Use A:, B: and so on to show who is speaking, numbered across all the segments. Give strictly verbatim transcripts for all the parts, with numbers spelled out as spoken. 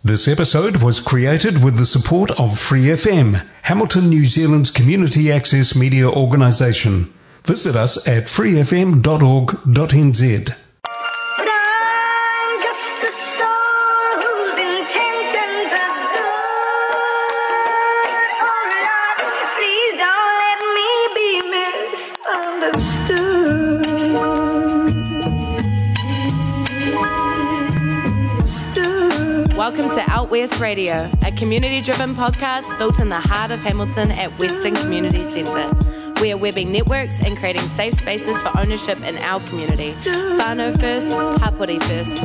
A: This episode was created with the support of Free F M, Hamilton, New Zealand's community access media organisation. Visit us at free f m dot org dot n z.
B: Welcome to Out West Radio, a community-driven podcast built in the heart of Hamilton at Western Community Centre. We are webbing networks and creating safe spaces for ownership in our community. Whānau first, Hapori first.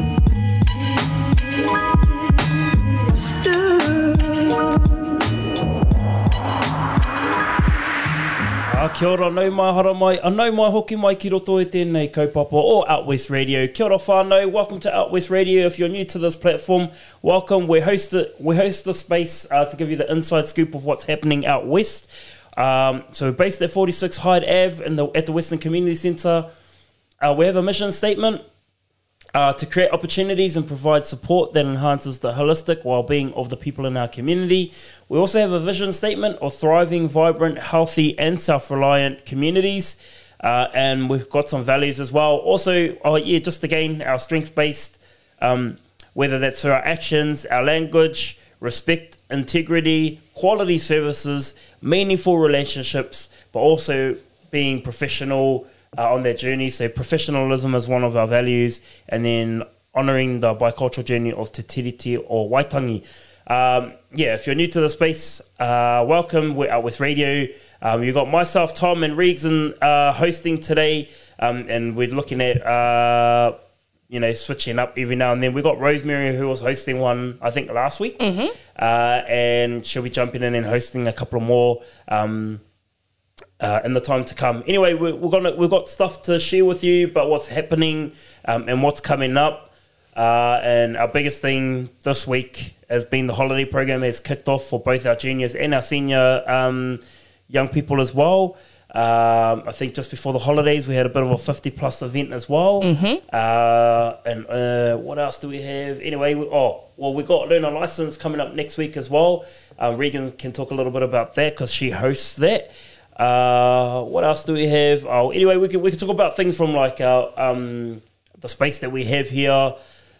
C: Ah, kia ora, nau mai hara mai, anau mai hoki mai ki roto e tēnei kaupapa o Out West Radio. Kia ora whānau, welcome to Out West Radio. If you're new to this platform, welcome. We host it, we host the space uh, to give you the inside scoop of what's happening out west. Um, so we're based at forty-six Hyde Avenue in the, at the Western Community Centre. Uh, we have a mission statement uh, to create opportunities and provide support that enhances the holistic well-being of the people in our community. We also have a vision statement of thriving, vibrant, healthy and self-reliant communities. Uh, and we've got some values as well. Also, oh yeah, just again, our strength-based, um, whether that's through our actions, our language, respect, integrity, quality services, meaningful relationships, but also being professional uh, on their journey. So professionalism is one of our values, and then honouring the bicultural journey of Te Tiriti or Waitangi. Um, yeah, if you're new to the space, uh, welcome. We're Out West Radio. Um, you've got myself, Tom, and Regan uh, hosting today, um, and we're looking at uh, you know, switching up every now and then. We got Rosemary, who was hosting one, I think, last week. Mm-hmm. Uh, and she'll be jumping in and hosting a couple more um, uh, in the time to come. Anyway, we're, we're gonna, we've got stuff to share with you about what's happening um, and what's coming up. Uh, and our biggest thing this week has been the holiday program has kicked off for both our juniors and our senior um, young people as well. Um, I think just before the holidays, we had a bit of a fifty plus event as well. Mm-hmm. Uh, and uh, what else do we have? Anyway, we, oh, well, we've got Learn a License coming up next week as well. Um, Regan can talk a little bit about that because she hosts that. Uh, what else do we have? Oh, anyway, we can, we can talk about things from like our, um, the space that we have here.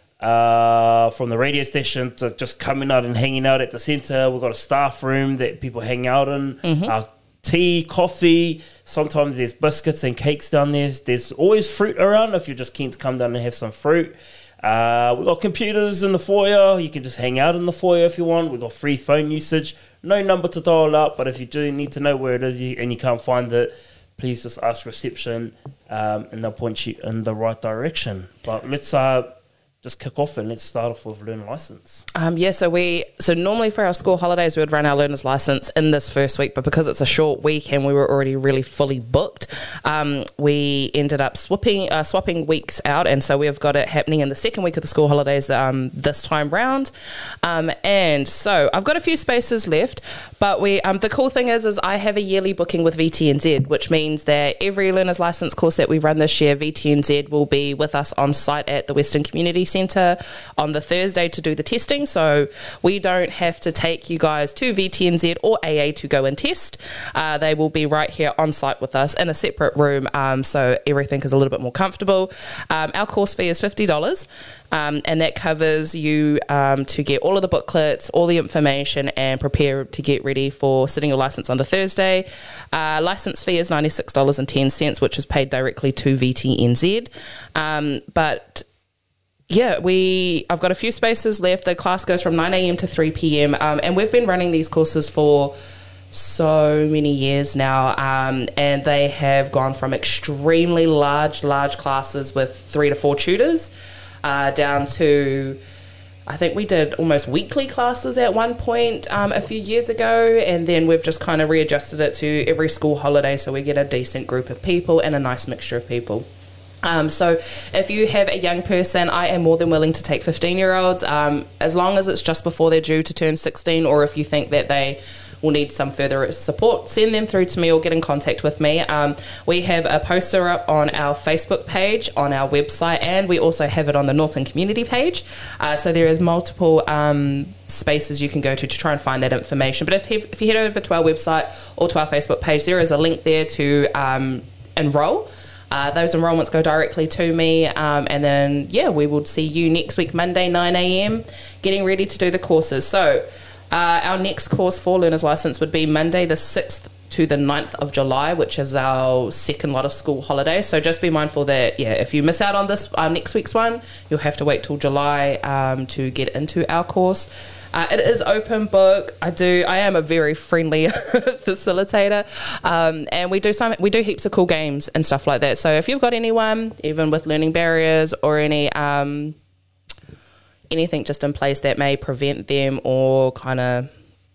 C: Uh, from the radio station to just coming out and hanging out at the centre. We've got a staff room that people hang out in. Mm-hmm. Uh, tea, coffee, sometimes there's biscuits and cakes down there. There's always fruit around if you're just keen to come down and have some fruit. Uh, we've got computers in the foyer. You can just hang out in the foyer if you want. We've got free phone usage. No number to dial up, but if you do need to know where it is and you can't find it, please just ask reception um, and they'll point you in the right direction. But let's... Uh, just kick off and let's start off with Learn a License.
D: Um, yeah, so we so normally for our school holidays we would run our Learner's License in this first week, but because it's a short week and we were already really fully booked, um, we ended up swapping uh, swapping weeks out, and so we've got it happening in the second week of the school holidays um, this time round. Um, and so I've got a few spaces left, but we um, the cool thing is is I have a yearly booking with V T N Z, which means that every Learner's License course that we run this year, V T N Z will be with us on site at the Western Community Centre on the Thursday to do the testing, so we don't have to take you guys to V T N Z or A A to go and test. Uh, they will be right here on site with us in a separate room, um, so everything is a little bit more comfortable. Um, our course fee is fifty dollars, um, and that covers you um, to get all of the booklets, all the information, and prepare to get ready for sitting your licence on the Thursday. Uh, licence fee is ninety-six dollars and ten cents, which is paid directly to V T N Z. Um, but Yeah, we. I've got a few spaces left. The class goes from nine a.m. to three p.m. Um, and we've been running these courses for so many years now, um, and they have gone from extremely large, large classes with three to four tutors uh, down to, I think we did almost weekly classes at one point um, a few years ago, and then we've just kind of readjusted it to every school holiday so we get a decent group of people and a nice mixture of people. Um, so if you have a young person, I am more than willing to take fifteen-year-olds, um, as long as it's just before they're due to turn sixteen, or if you think that they will need some further support, send them through to me or get in contact with me. Um, we have a poster up on our Facebook page, on our website, and we also have it on the Norton community page. Uh, so there is multiple um, spaces you can go to to try and find that information. But if, if you head over to our website or to our Facebook page, there is a link there to um, enroll. Uh, those enrolments go directly to me, um, and then, yeah, we will see you next week, Monday, nine a.m, getting ready to do the courses. So uh, our next course for Learner's License would be Monday the sixth to the ninth of July, which is our second lot of school holidays. So just be mindful that, yeah, if you miss out on this um, next week's one, you'll have to wait till July um, to get into our course. Uh, it is open book. I do. I am a very friendly facilitator, um, and we do some. We do heaps of cool games and stuff like that. So if you've got anyone, even with learning barriers or any um, anything just in place that may prevent them or kind of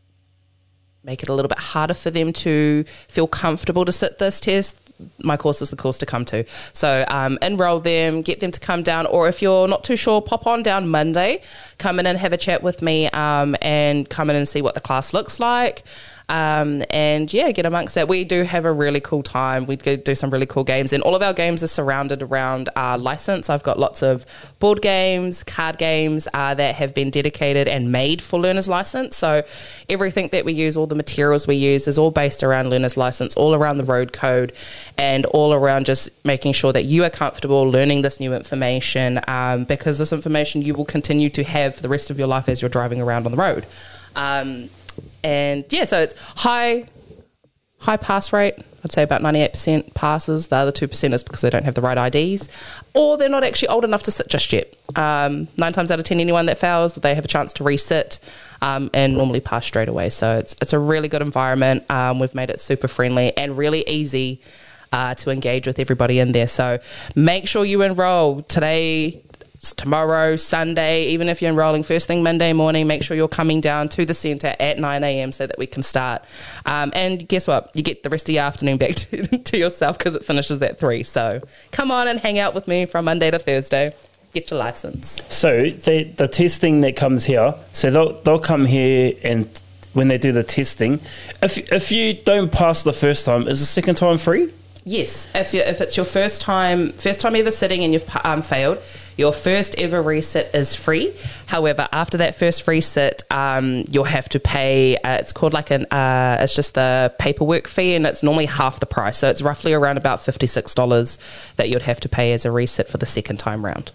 D: make it a little bit harder for them to feel comfortable to sit this test, my course is the course to come to. So um, enroll them, get them to come down, or if you're not too sure, pop on down Monday, come in and have a chat with me, um, and come in and see what the class looks like. Um, and yeah, get amongst that. We do have a really cool time. We do some really cool games, and all of our games are surrounded around our license. I've got lots of board games, card games uh, that have been dedicated and made for Learner's License. So everything that we use, all the materials we use, is all based around Learner's License, all around the road code, and all around just making sure that you are comfortable learning this new information, um, because this information you will continue to have for the rest of your life as you're driving around on the road. Um, And yeah, so it's high high pass rate. I'd say about ninety-eight percent passes. The other two percent is because they don't have the right I Ds, or they're not actually old enough to sit just yet. Um, nine times out of ten, anyone that fails, they have a chance to resit um, and normally pass straight away. So it's it's a really good environment. Um, we've made it super friendly and really easy uh, to engage with everybody in there. So make sure you enroll today, tomorrow, Sunday. Even if you're enrolling first thing Monday morning, make sure you're coming down to the centre at nine a.m. so that we can start. Um, and guess what? You get the rest of the afternoon back to, to yourself because it finishes at three. So come on and hang out with me from Monday to Thursday. Get your licence.
C: So the the testing that comes here, so they'll they'll come here, and when they do the testing, if if you don't pass the first time, is the second time free?
D: Yes, if you if it's your first time first time ever sitting and you've um, failed, your first ever resit is free. However, after that first resit, um, you'll have to pay. Uh, it's called like an. Uh, it's just the paperwork fee, and it's normally half the price. So it's roughly around about fifty-six dollars that you'd have to pay as a resit for the second time round.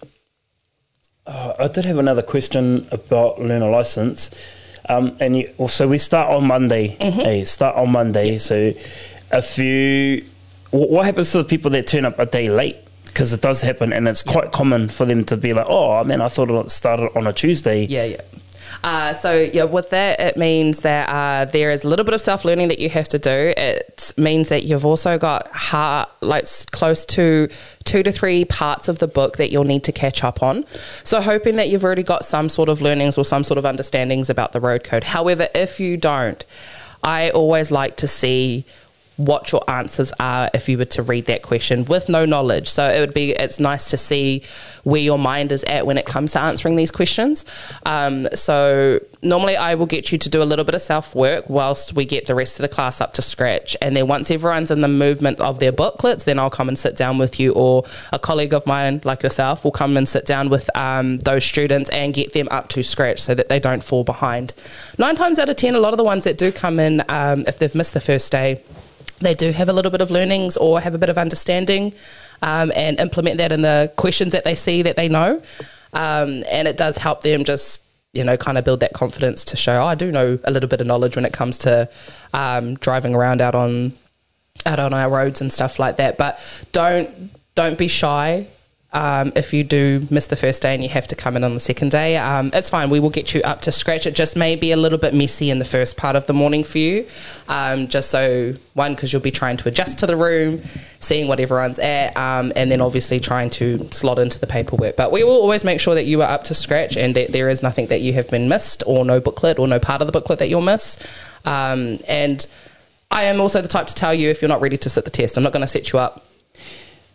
C: Uh, I did have another question about Learner License, um, and you, also we start on Monday. Mm-hmm. Hey, start on Monday. Yep. So if you, what happens to the people that turn up a day late? Because it does happen, and it's quite yep. common for them to be like, oh, man, I thought it started on a Tuesday.
D: Yeah, yeah. Uh, so, yeah, with that, it means that uh, there is a little bit of self-learning that you have to do. It means that you've also got hard, like close to two to three parts of the book that you'll need to catch up on. So hoping that you've already got some sort of learnings or some sort of understandings about the road code. However, if you don't, I always like to see what your answers are if you were to read that question with no knowledge. So it would be, it's nice to see where your mind is at when it comes to answering these questions. Um, so normally I will get you to do a little bit of self-work whilst we get the rest of the class up to scratch. And then once everyone's in the movement of their booklets, then I'll come and sit down with you, or a colleague of mine like yourself will come and sit down with um, those students and get them up to scratch so that they don't fall behind. Nine times out of ten, a lot of the ones that do come in, um, if they've missed the first day, they do have a little bit of learnings or have a bit of understanding, um, and implement that in the questions that they see that they know. Um, and it does help them just, you know, kind of build that confidence to show, oh, I do know a little bit of knowledge when it comes to um, driving around out on out on our roads and stuff like that. But don't don't be shy. Um, if you do miss the first day and you have to come in on the second day, um, it's fine. We will get you up to scratch. It just may be a little bit messy in the first part of the morning for you. Um, just so, one, because you'll be trying to adjust to the room, seeing what everyone's at, um, and then obviously trying to slot into the paperwork. But we will always make sure that you are up to scratch and that there is nothing that you have been missed, or no booklet or no part of the booklet that you'll miss. Um, and I am also the type to tell you if you're not ready to sit the test. I'm not going to set you up.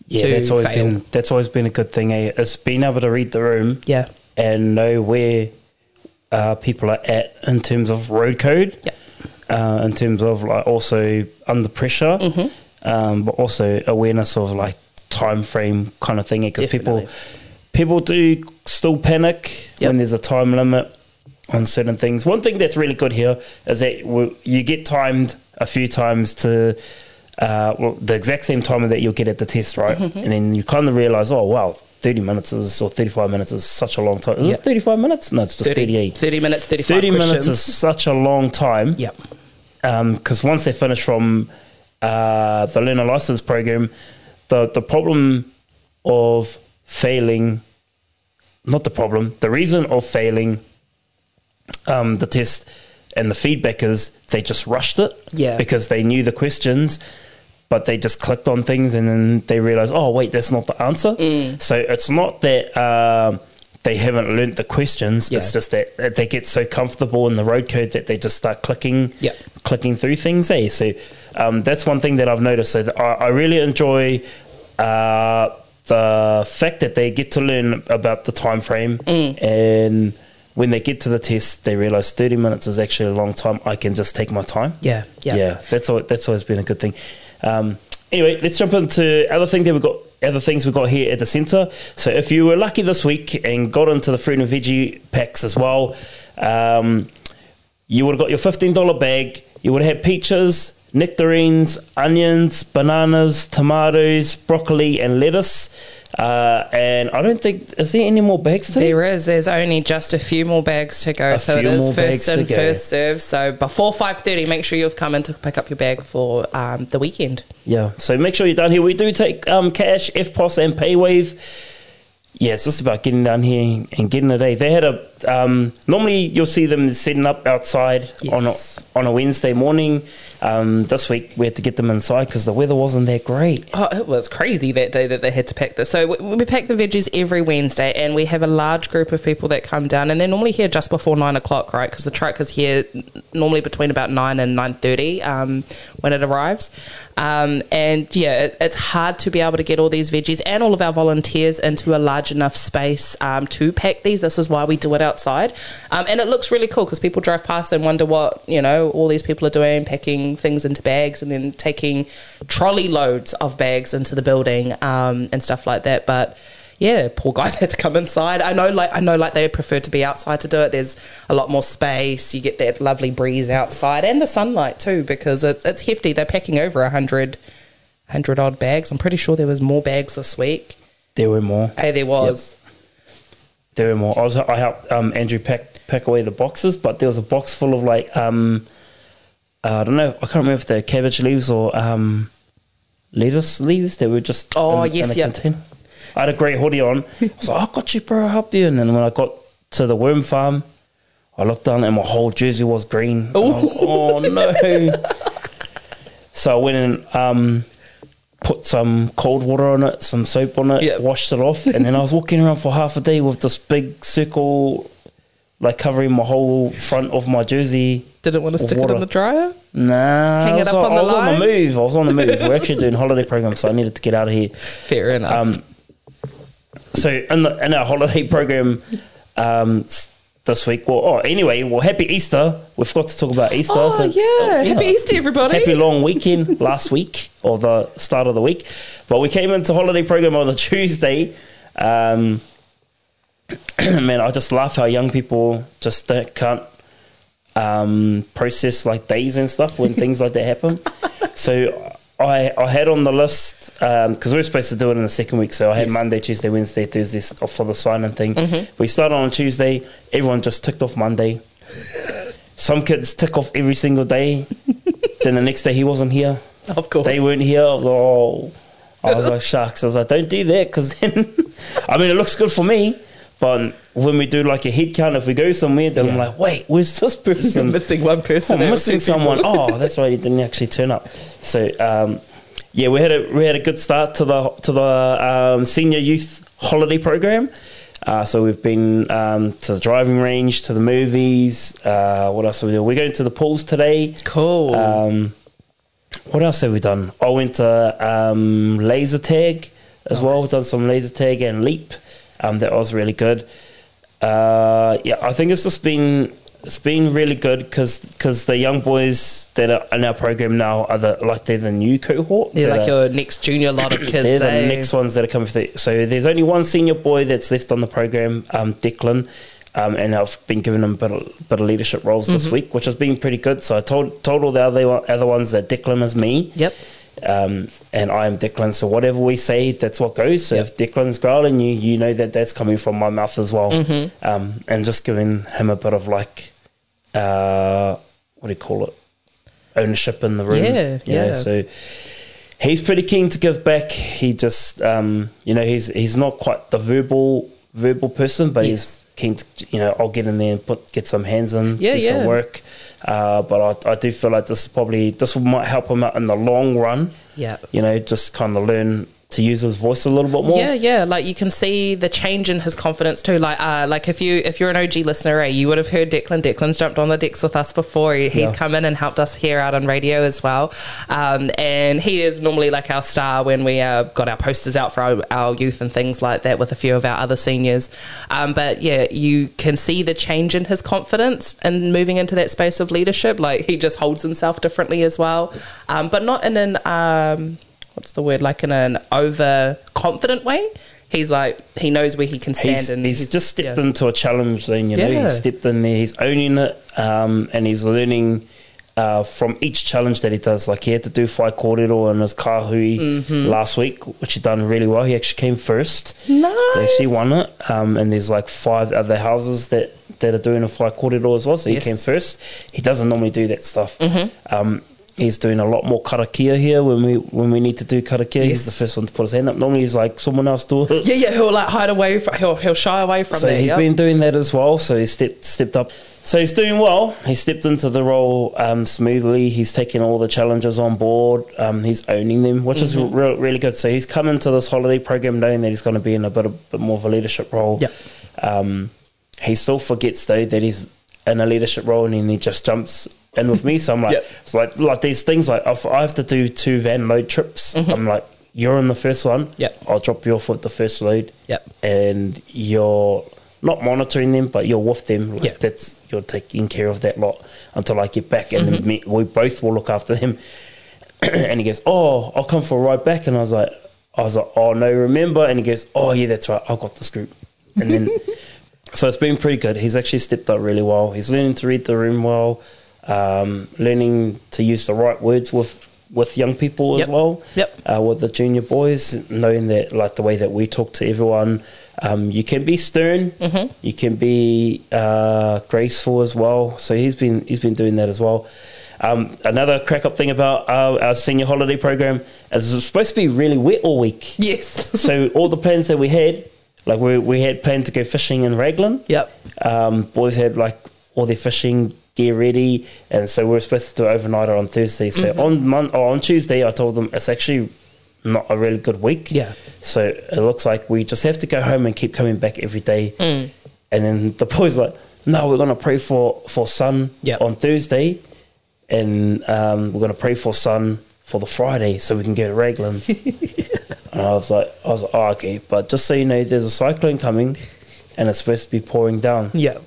C: Yeah,
D: to
C: that's always
D: fail.
C: been that's always been a good thing. Eh? It's being able to read the room,
D: Yeah.
C: and know where uh, people are at in terms of road code,
D: Yeah.
C: uh, in terms of like also under pressure,
D: Mm-hmm.
C: um, but also awareness of like time frame kind of thing. Because people
D: Definitely.
C: people do still panic
D: Yep.
C: when there's a time limit on certain things. One thing that's really good here is that w- you get timed a few times to uh, well, the exact same time that you'll get at the test, right?
D: Mm-hmm.
C: And then you kind of realize, oh wow, thirty minutes is or thirty-five minutes is such a long time. Is
D: Yep.
C: it thirty-five minutes? No, it's just
D: thirty,
C: thirty-eight.
D: thirty minutes, thirty-five
C: thirty
D: questions.
C: minutes is such a long time.
D: Yep.
C: Because once they finish from uh, the learner license program, the the problem of failing, not the problem, the reason of failing um, the test and the feedback is they just rushed it.
D: Yeah.
C: Because they knew the questions, but they just clicked on things and then they realized, oh, wait, that's not the answer.
D: Mm.
C: So it's not that um, they haven't learnt the questions.
D: Yeah.
C: It's just that that they get so comfortable in the road code that they just start clicking,
D: Yeah.
C: clicking through things. Eh? So um, that's one thing that I've noticed. So that I, I really enjoy uh, the fact that they get to learn about the time frame,
D: Mm.
C: and when they get to the test, they realize thirty minutes is actually a long time. I can just take my time.
D: Yeah. Yeah.
C: Yeah, that's all, that's always been a good thing. Um, anyway, let's jump into other things that we've got. Other things we've got here at the centre. So if you were lucky this week and got into the fruit and veggie packs as well, um, you would have got your fifteen dollars bag. You would have had peaches, nectarines, onions, bananas, tomatoes, broccoli, and lettuce. Uh, and I don't think, is there any more bags today?
D: There is. There's only just a few more bags to go.
C: A
D: so it
C: few
D: is
C: more bags
D: first
C: to
D: in,
C: go.
D: first serve. So before five thirty, make sure you've come in to pick up your bag for um, the weekend.
C: Yeah, so make sure you're down here. We do take um, cash, F P O S, and PayWave. Yeah, it's just about getting down here and getting it. Eh? They had a um, normally you'll see them setting up outside on a
D: Yes.
C: on a Wednesday morning. Um, this week we had to get them inside because the weather wasn't that great.
D: Oh, it was crazy that day that they had to pack this. So we, we pack the veggies every Wednesday, and we have a large group of people that come down, and they're normally here just before nine o'clock, right? Because the truck is here normally between about nine and nine thirty um, when it arrives. Um, and yeah, it, it's hard to be able to get all these veggies and all of our volunteers into a large enough space um, to pack these. This is why we do it outside, um, and it looks really cool because people drive past and wonder what you know all these people are doing, packing things into bags and then taking trolley loads of bags into the building um, and stuff like that. But yeah, poor guys had to come inside. I know, like I know, like they prefer to be outside to do it. There's a lot more space. You get that lovely breeze outside and the sunlight too, because it's it's hefty. They're packing over a hundred, hundred odd bags. I'm pretty sure there was more bags this week.
C: There were more.
D: Hey, there was.
C: There were more. I was I helped um, Andrew pack pack away the boxes, but there was a box full of like um, uh, I don't know. I can't remember if they're cabbage leaves or um, lettuce leaves. They were just
D: Oh,
C: in,
D: yes,
C: in a
D: yep.
C: container. I had a grey hoodie on. I was like, I got you, bro. I'll help you. And then when I got to the worm farm, I looked down and my whole jersey was green. And I was like, oh no! So I went and um, put some cold water on it, some soap on it,
D: Yep.
C: washed it off, and then I was walking around for half a day with this big circle, like covering my whole front of my jersey.
D: Didn't want to stick
C: Water.
D: it in the dryer.
C: Nah,
D: Hang
C: I
D: it
C: was,
D: up
C: on,
D: on the
C: I was on
D: line?
C: the move. I was on the move. We're actually doing holiday program, so I needed to get out of here.
D: Fair enough.
C: Um, so in, the, in our holiday program um, s- this week, well, oh, anyway, well, happy Easter. We forgot to talk about Easter.
D: oh,
C: so-
D: yeah.
C: oh,
D: Happy Easter, everybody.
C: Happy long weekend last week, or the start of the week. But we came into holiday program on the Tuesday. Um, man, I just laugh how young people just don't, can't um, process like days and stuff when things like that happen. So I I had on the list, because we were supposed to do it in the second week, so I had
D: Yes.
C: Monday, Tuesday, Wednesday, Thursday off for the sign-in thing.
D: Mm-hmm.
C: We started on Tuesday. Everyone just ticked off Monday. Some kids tick off every single day. Then the next day he wasn't here.
D: Of course.
C: They weren't here. I was like, oh. I was like, shucks. I was like, don't do that, because then, I mean, it looks good for me, but when we do like a head count, if we go somewhere, then I'm
D: Yeah.
C: like, wait, where's this person?
D: I'm missing one person.
C: I'm
D: out of
C: missing
D: two people.
C: someone. Oh, that's why he didn't actually turn up. So, um, yeah, we had a we had a good start to the to the um, senior youth holiday program. Uh, so we've been um, to the driving range, to the movies. Uh, what else have we done? We're going to the pools today.
D: Cool.
C: Um, what else have we done? I went to um, laser tag as
D: Nice.
C: well. Done some laser tag and leap. Um, that was really good. Uh, yeah, I think it's just been it's been really good because the young boys that are in our program now are the like they're the new cohort.
D: They're
C: that
D: like
C: are-
D: your next junior lot of kids.
C: they're the
D: eh?
C: next ones that are coming through. So there's only one senior boy that's left on the program, um, Declan, um, and I've been giving him a bit of, bit of leadership roles this
D: Mm-hmm.
C: week, which has been pretty good. So I told told all the other one- other ones that Declan is me.
D: Yep.
C: Um, and I am Declan, so whatever we say, that's what goes. So
D: Yep.
C: if Declan's growling you, you know that that's coming from my mouth as well.
D: Mm-hmm.
C: Um, and just giving him a bit of like, uh, what do you call it? Ownership in the room.
D: Yeah,
C: You know,
D: yeah.
C: so he's pretty keen to give back. He just, um, you know, he's he's not quite the verbal verbal person, but
D: Yes.
C: he's keen to, you know, I'll get in there and put get some hands in,
D: Yeah,
C: do
D: yeah.
C: some work. Uh, but I, I do feel like this is probably this might help him out in the long run.
D: Yeah.
C: You know, just kind of learn to use his voice a little bit more.
D: Yeah, yeah. Like you can see the change in his confidence too. Like, uh, like if you if you're an O G listener, eh, you would have heard Declan. Declan's jumped on the decks with us before. He, he's
C: Yeah.
D: come in and helped us here out on radio as well. Um, and he is normally like our star when we uh, got our posters out for our, our youth and things like that with a few of our other seniors. Um, but yeah, you can see the change in his confidence and moving into that space of leadership. Like he just holds himself differently as well, um, but not in an um, what's the word, like in an over confident way. He's like, he knows where he can stand.
C: He's,
D: and
C: he's, just stepped
D: yeah.
C: into a challenge then, you know,
D: Yeah.
C: he's stepped in there, he's owning it, um, and he's learning uh, from each challenge that he does. Like he had to do Whai Kōrero in his Kahui
D: Mm-hmm.
C: last week, which he done really well. He actually came first.
D: Nice.
C: He actually won it. Um, and there's like five other houses that, that are doing a Whai Kōrero as well, so
D: Yes.
C: he came first. He doesn't normally do that stuff.
D: Mm-hmm.
C: Um, he's doing a lot more karakia here when we when we need to do karakia. He's
D: Yes.
C: the first one to put his hand up. Normally he's like, someone else do it.
D: Yeah, yeah, he'll like hide away. From, he'll he'll shy away from
C: So
D: that.
C: he's
D: yep.
C: been doing that as well. So he stepped stepped up. So he's doing well. He stepped into the role um, smoothly. He's taking all the challenges on board. Um, he's owning them, which
D: Mm-hmm.
C: is re- really good. So he's come into this holiday program knowing that he's going to be in a bit, a bit more of a leadership role.
D: Yep.
C: Um, he still forgets though that he's in a leadership role, and then he just jumps in with me. So I'm like,
D: Yep.
C: it's like like these things. Like if I have to do two van load trips, I'm like, you're in the first one.
D: Mm-hmm. Yep.
C: I'll drop you off with the first load.
D: Yep.
C: And you're not monitoring them, but you're with them. Like
D: Yeah.
C: that's you're taking care of that lot until I get back, and then me, we both will look after them. And he goes, "Oh, I'll come for a ride back." And I was like, "I was like, oh no, remember?" And he goes, "Oh yeah, that's right. I've got this group." And then, so it's been pretty good. He's actually stepped up really well. He's learning to read the room well, um, learning to use the right words with with young people
D: Yep.
C: as well.
D: Yep.
C: Uh, with the junior boys, knowing that like the way that we talk to everyone. Um, you can be stern,
D: Mm-hmm.
C: you can be uh, graceful as well. So he's been he's been doing that as well. Um, another crack up thing about our, our senior holiday program is it's supposed to be really wet all week.
D: Yes.
C: So all the plans that we had, like we we had planned to go fishing in Raglan.
D: Yep.
C: Um, boys had like all their fishing gear ready, and so we were supposed to do overnighter on Thursday. So
D: Mm-hmm.
C: on Mon- or on Tuesday, I told them it's actually not a really good week.
D: Yeah.
C: So it looks like we just have to go home and keep coming back every day.
D: Mm.
C: And then the boys were like, no, we're going to pray for, for sun
D: Yep.
C: on Thursday. And um, we're going to pray for sun for the Friday so we can go to Raglan. And I was like, I was like, oh, okay. But just so you know, there's a cyclone coming and it's supposed to be pouring down.
D: Yeah.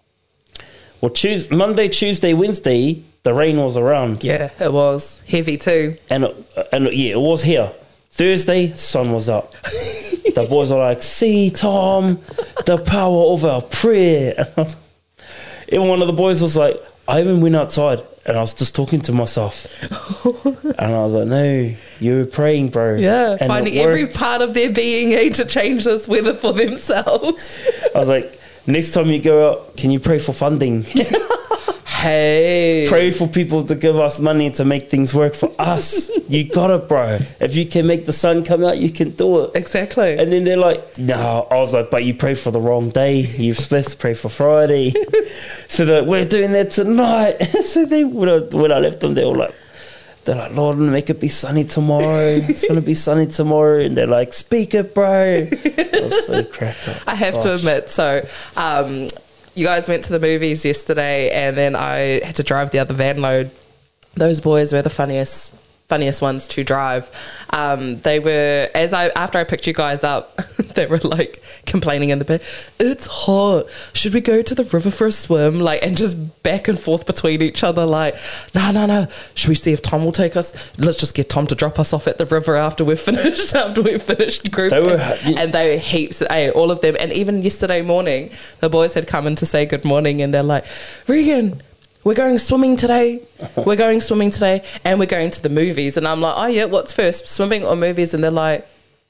C: Well, Tuesday, Monday, Tuesday, Wednesday, the rain was around.
D: Yeah, it was heavy too.
C: And, it, and it, yeah, it was here. Thursday, sun was up. The boys are like, see, Tom, the power of our prayer. And I was, even one of the boys was like, I even went outside and I was just talking to myself. And I was like, no, you were praying, bro.
D: Yeah,
C: And
D: finding
C: it
D: every
C: worked.
D: part of their being eh, to change this weather for themselves.
C: I was like, next time you go out, can you pray for funding?
D: Hey.
C: Pray for people to give us money to make things work for us. You got it, bro. If you can make the sun come out, you can do it.
D: Exactly.
C: And then they're like, no. I was like, but you pray for the wrong day. You're supposed to pray for Friday. So they're like, we're doing that tonight. So they, when I, when I left them, they were like, they're like, Lord, make it be sunny tomorrow. It's going to be sunny tomorrow. And they're like, speak it, bro. I was so cracked up.
D: I have to
C: Gosh.
D: admit, so um, you guys went to the movies yesterday and then I had to drive the other van load. Those boys were the funniest funniest ones to drive. Um, they were, as I after I picked you guys up, they were like complaining in the bed, it's hot, should we go to the river for a swim? Like, and just back and forth between each other, like, no, no, no, should we see if Tom will take us? Let's just get Tom to drop us off at the river after we're finished, after we've finished group. They were, and, and they were heaps, hey, all of them. And even yesterday morning, the boys had come in to say good morning, and they're like, Regan, we're going swimming today. We're going swimming today, and we're going to the movies. And I'm like, oh yeah, what's first, swimming or movies? And they're like,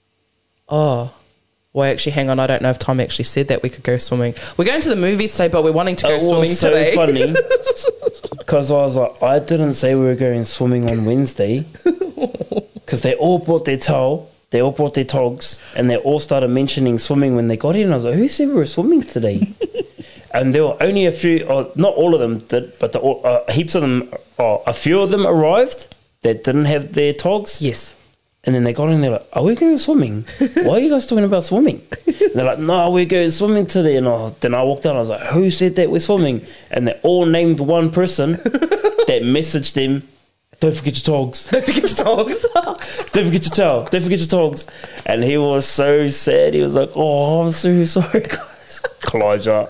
D: oh, well, actually, hang on, I don't know if Tom actually said that we could go swimming. We're going to the movies today, but we're wanting to go
C: it
D: swimming
C: was so
D: today.
C: Funny because I was like, I didn't say we were going swimming on Wednesday, because they all brought their towel, they all brought their togs, and they all started mentioning swimming when they got here. And I was like, who said we were swimming today? And there were only a few, or not all of them did, but the, uh, heaps of them, oh, a few of them arrived that didn't have their togs.
D: Yes.
C: And then they got in and they're like, are we going swimming? Why are you guys talking about swimming? And they're like, no, we're going swimming today. And I, then I walked out and I was like, who said that we're swimming? And they all named one person that messaged them, don't forget your togs.
D: Don't forget your togs.
C: Don't forget your towel. Don't forget your togs. And he was so sad. He was like, oh, I'm so sorry, guys. Closure.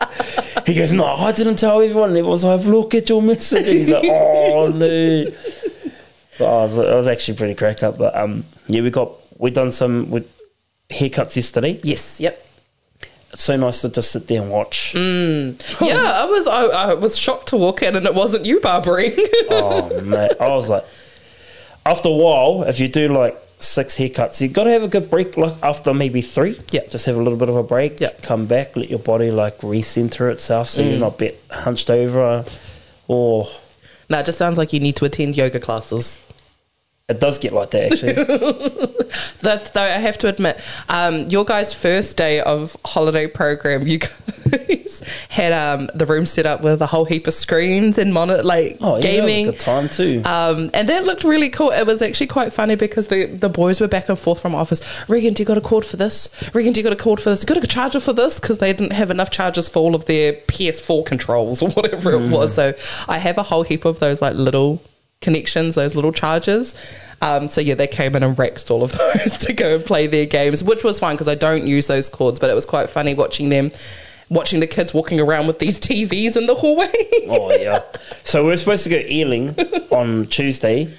C: He goes, no, I didn't tell everyone. And everyone's like, look at your message. And he's like, oh, no. But I was, I was actually pretty crack up. But um, yeah, we got, we done some with haircuts yesterday.
D: Yes, yep.
C: It's so nice to just sit there and watch.
D: Mm. Yeah, I was I, I was shocked to walk in and it wasn't you barbering.
C: Oh, mate. I was like, after a while, if you do like six haircuts, you've got to have a good break, like after maybe three.
D: Yeah.
C: Just have a little bit of a break.
D: Yeah.
C: Come back, let your body like recenter itself so
D: Mm.
C: you're not a bit hunched over. Or
D: No, it just sounds like you need to attend yoga classes.
C: it does get like that, actually.
D: That's, though, I have to admit, um, your guys' first day of holiday program, you guys had um, the room set up with a whole heap of screens and monitor, like
C: Oh, yeah,
D: gaming.
C: good time too.
D: Um, and that looked really cool. It was actually quite funny because the, the boys were back and forth from office. Regan, do you got a cord for this? Regan, do you got a cord for this? You got a charger for this? Because they didn't have enough chargers for all of their P S four controls or whatever
C: Mm.
D: it was. So I have a whole heap of those like little connections, those little chargers. Um, so yeah, they came in and wrecked all of those to go and play their games, which was fine because I don't use those cords, but it was quite funny watching them, watching the kids walking around with these T Vs in the hallway.
C: Oh, yeah. So we were supposed to go Ealing on Tuesday.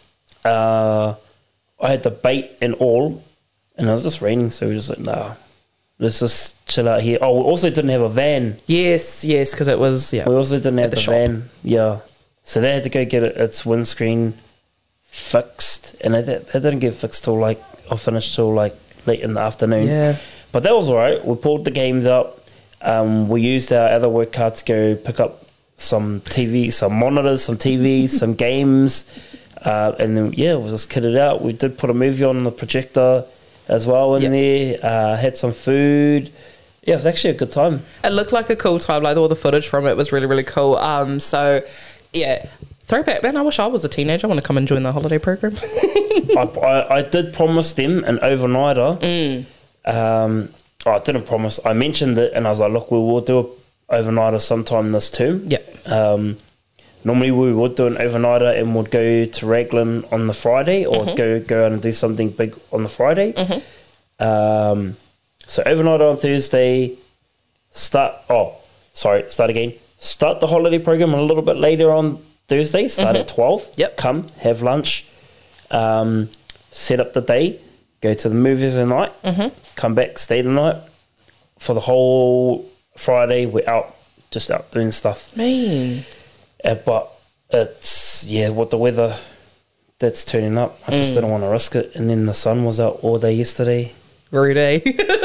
C: Uh, I had the bait and all, and it was just raining, so we were just like, nah, let's just chill out here. Oh, we also didn't have a van.
D: Yes, yes, because it was, yeah.
C: We also didn't have
D: the
C: the,
D: shop.
C: van. Yeah. So they had to go get it, its windscreen fixed, and they, they didn't get fixed till like, or finished till like late in the afternoon.
D: Yeah.
C: But that was all right. We pulled the games up. Um, we used our other work card to go pick up some T V, some monitors, some T Vs, some games. Uh, and then, yeah, we just kitted out. We did put a movie on the projector as well in
D: Yep.
C: there. Uh, had some food. Yeah, it was actually a good time.
D: It looked like a cool time. Like all the footage from it was really, really cool. Um, so yeah, throwback. Man, I wish I was a teenager. I want to come and join the holiday program.
C: I, I, I did promise them an overnighter.
D: Mm.
C: Um, oh, I didn't promise. I mentioned it, and I was like, look, we will do an overnighter sometime this term.
D: Yeah.
C: Um, normally we would do an overnighter and would go to Raglan on the Friday, or
D: Mhm.
C: go go out and do something big on the Friday.
D: Mhm.
C: Um, so overnighter on Thursday. Start. Oh, sorry. Start again. Start the holiday program a little bit later on Thursday. Start at twelve.
D: Yep.
C: Come have lunch. Um, set up the day. Go to the movies at night.
D: Mhm.
C: Come back. Stay the night. For the whole Friday, we're out, just out doing stuff.
D: Man.
C: Uh, but it's, yeah, what the weather that's turning up, I just
D: Mm.
C: didn't want to risk it. And then the sun was out all day yesterday.
D: Rudy.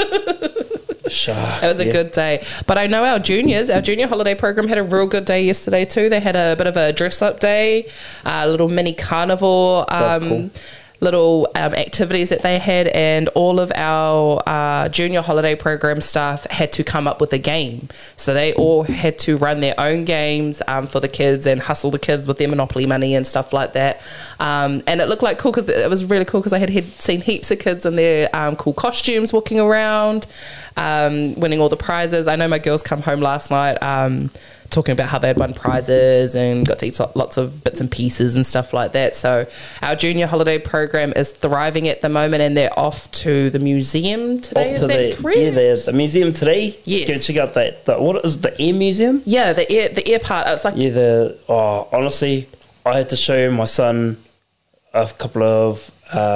C: Shucks,
D: It was a
C: yeah.
D: good day. But I know our juniors, our junior holiday program had a real good day yesterday too. They had a bit of a dress up day, a little mini carnival,
C: That's
D: um,
C: cool.
D: little um, activities that they had, and all of our uh, junior holiday program staff had to come up with a game. So they all had to run their own games um, for the kids and hustle the kids with their Monopoly money and stuff like that. Um, and it looked like cool because it was really cool because I had, had seen heaps of kids in their um, cool costumes walking around, um, winning all the prizes. I know my girls come home last night. Um, talking about how they'd won prizes and got to eat lots of bits and pieces and stuff like that. So our junior holiday program is thriving at the moment, and they're off to the museum today.
C: Off
D: is
C: to
D: that
C: the,
D: correct?
C: yeah, there's the museum today.
D: Yes.
C: Go check out that. The, what is it, the Air Museum?
D: Yeah, the air, the air part. It's like
C: Yeah, the, oh, honestly, I had to show my son a couple of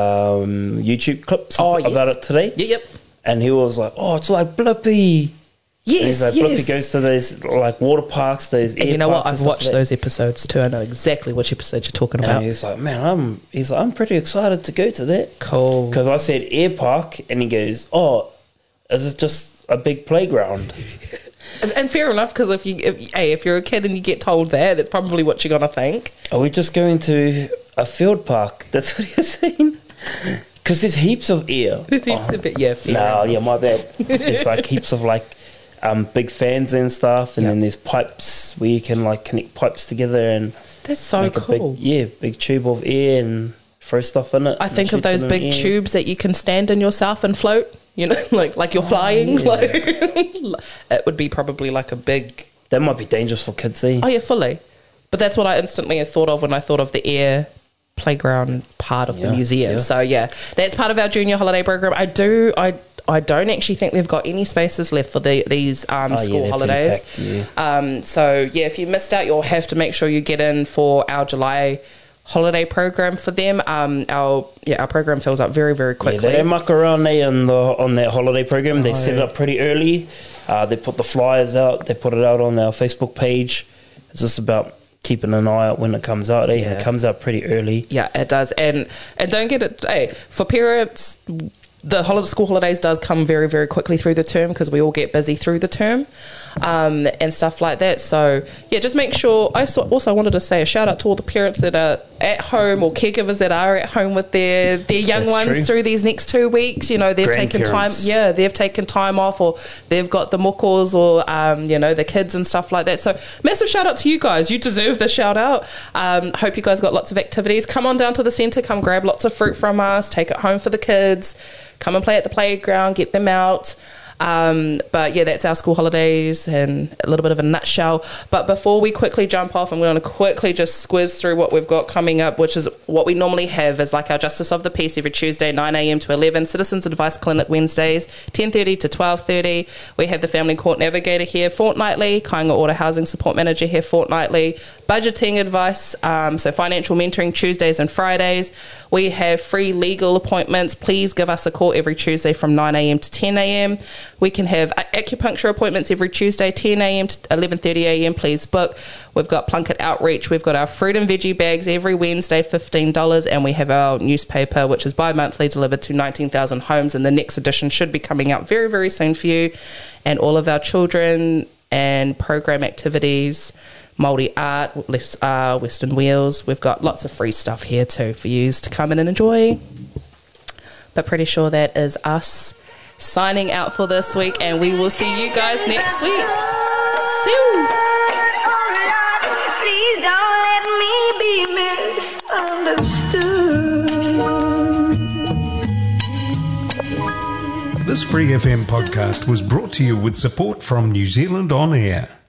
C: um, YouTube clips
D: Oh,
C: about
D: yes.
C: it today.
D: yeah, yep.
C: And he was like, oh, it's like Blippi. And
D: Yes,
C: he's like,
D: yes.
C: Blippi goes to those like water parks, those
D: And
C: air
D: you know what?
C: parks and
D: I've
C: stuff
D: watched
C: like that.
D: those episodes too. I know exactly which episode you're talking
C: And
D: about.
C: he's like, man, I'm. He's like, I'm pretty excited to go to that.
D: Cool.
C: Because I said air park, and he goes, oh, is it just a big playground?
D: And, and fair enough, because if you, if, hey, if you're a kid and you get told that, that's probably what you're gonna think.
C: Are we just going to a field park? That's what you're saying. Because there's heaps of air.
D: There's heaps
C: Oh,
D: of it. Yeah, fair
C: No,
D: enough.
C: yeah, my bad. There's like heaps of like um, big fans and stuff, and
D: Yeah.
C: then there's pipes where you can like connect pipes together and
D: That's so
C: make a
D: cool.
C: big, yeah, big tube of air and throw stuff in it.
D: I
C: and
D: think of
C: shoots it
D: those
C: in
D: big
C: the air.
D: tubes that you can stand in yourself and float. You know, like like you're flying.
C: Oh, yeah.
D: Like, it would be probably like a big.
C: That might be dangerous for kids, eh?
D: Oh yeah, fully. But that's what I instantly thought of when I thought of the air playground part of the
C: Yeah,
D: museum.
C: yeah.
D: So yeah, that's part of our junior holiday program. I do. I. I don't actually think they've got any spaces left for the, these um,
C: Oh, yeah,
D: school
C: they're pretty
D: holidays.
C: packed, yeah.
D: Um, so yeah, if you missed out, you'll have to make sure you get in for our July holiday program for them. Um, our yeah, our program fills up very very
C: Yeah,
D: quickly.
C: they don't muck around there on the on that holiday program. They set it up pretty early. Uh, they put the flyers out. They put it out on our Facebook page. It's just about keeping an eye out when it comes out. Eh? And
D: Yeah.
C: it comes out pretty early.
D: Yeah, it does. And and don't get it. Hey, for parents, the holiday, school holidays does come very, very quickly through the term because we all get busy through the term um, and stuff like that. So, yeah, just make sure. I also, also wanted to say a shout out to all the parents that are at home or caregivers that are at home with their, their young
C: That's
D: ones
C: true.
D: through these next two weeks. You know, they've taken time.
C: Grandparents.
D: Yeah, they've taken time off, or they've got the mokos or, um, you know, the kids and stuff like that. So, massive shout out to you guys. You deserve the shout out. Um, hope you guys got lots of activities. Come on down to the centre. Come grab lots of fruit from us. Take it home for the kids. Come and play at the playground, get them out. Um, but yeah, that's our school holidays and a little bit of a nutshell. But before we quickly jump off, I'm going to quickly just squiz through what we've got coming up, which is what we normally have is like our Justice of the Peace every Tuesday, nine a.m. to eleven, Citizens Advice Clinic Wednesdays, ten thirty to twelve thirty. We have the Family Court Navigator here fortnightly, Kainga Order Housing Support Manager here fortnightly, budgeting advice, um, so financial mentoring Tuesdays and Fridays. We have free legal appointments. Please give us a call every Tuesday from nine a.m. to ten a.m. We can have acupuncture appointments every Tuesday, ten a.m. to eleven thirty a.m. Please book. We've got Plunket Outreach. We've got our fruit and veggie bags every Wednesday, fifteen dollars. And we have our newspaper, which is bi-monthly, delivered to nineteen thousand homes. And the next edition should be coming out very, very soon for you. And all of our children and program activities, Māori art, uh, Western Wheels. We've got lots of free stuff here too for you to come in and enjoy. But pretty sure that is us signing out for this week, and we will see you guys next week. See you.
E: Please don't let me be misunderstood.
A: This Free F M podcast was brought to you with support from New Zealand On Air.